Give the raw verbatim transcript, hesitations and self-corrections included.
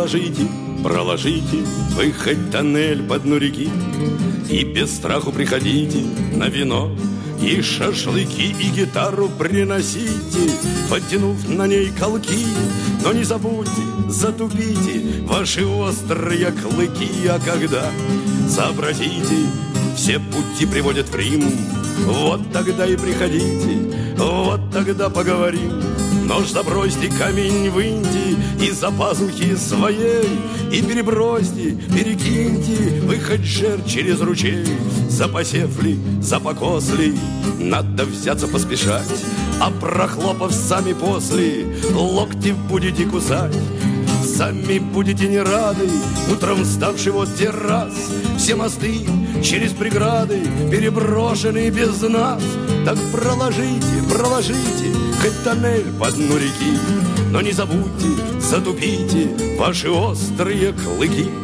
проложите, проложите вы хоть тоннель по дну реки, и без страху приходите на вино, и шашлыки, и гитару приносите, подтянув на ней колки. Но не забудьте, затупите ваши острые клыки. А когда сообразите, все пути приводят в Рим, вот тогда и приходите, вот тогда поговорим. Нож забросьте, камень выньте из-за пазухи своей, и перебросьте, перекиньте вы хоть жер через ручей. Запосев ли, запокос ли, надо взяться поспешать, а прохлопав сами после, локти будете кусать. Сами будете не рады, утром вставший вот террас. Все мосты через преграды переброшены без нас. Так проложите, проложите хоть тоннель по дну реки, но не забудьте, затупите ваши острые клыки.